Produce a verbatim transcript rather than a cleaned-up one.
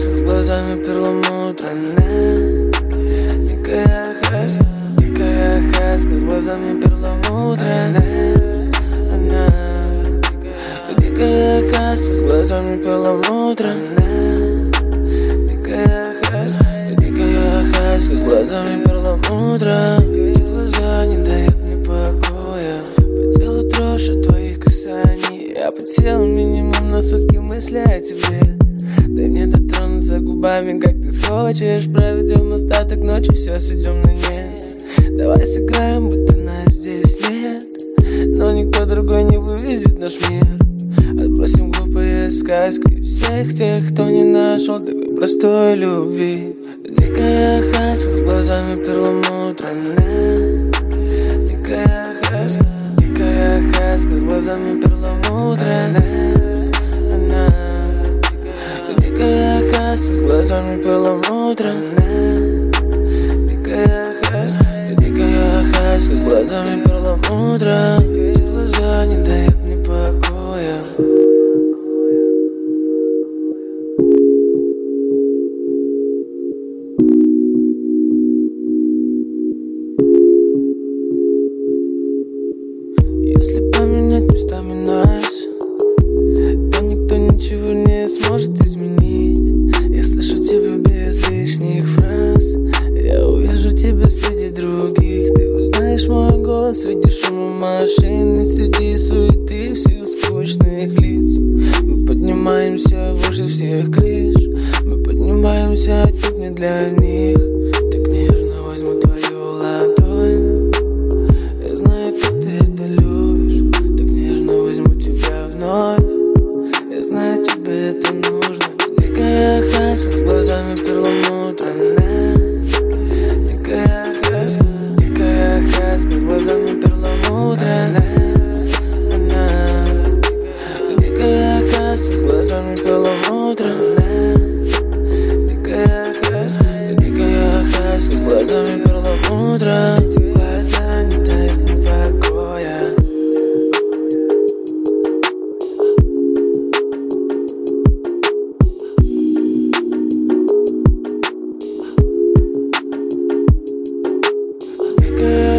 хаска с глазами перламутровая. Дикая хаска, дикая хаска с глазами перламутровая. Она дикая хаска с глазами перламутровая. Дикая хаска, дикая хаска с глазами перламутровая. Эти глаза не дают мне покоя. По телу дрожь от твоих касаний. Я потел минимум на сутки мысли о тебе. Дай мне дотронуться губами, как ты схочешь. Проведем остаток ночи, все сведем на нет. Давай сыграем, будто нас здесь нет, но никто другой не вывезет наш мир. Отбросим глупые сказки всех тех, кто не нашел такой простой любви. Дикая хаска с глазами перламутровая. Дикая хаска, дикая хаска с глазами перламутровая. Она дикая хаска с глазами перламутровая. Дикая хаска, дикая хаска с глазами перламутровая. Эти глаза не дают мне покоя. Если поменять местами нас, то никто ничего не сможет изменить. Я слышу тебя без лишних фраз. Я увижу тебя среди других. Ты узнаешь мой голос среди шума машин и среди суеты всех скучных лиц. Мы поднимаемся выше всех крыш. Мы поднимаемся отнюдь не для них. Так нежно возьму твою ладонь. Я знаю, как ты это любишь. Так нежно возьму тебя вновь. Я знаю, тебе это нужно. Дикая хаска с глазами перламутровая. Дикая хаска, дикая хаска с глазами перламутровая. Она дикая хаска с глазами перламутровая. Дикая хаска, дикая хаска с глазами перламутровая. Эти глаза не дают мне покоя. Дикая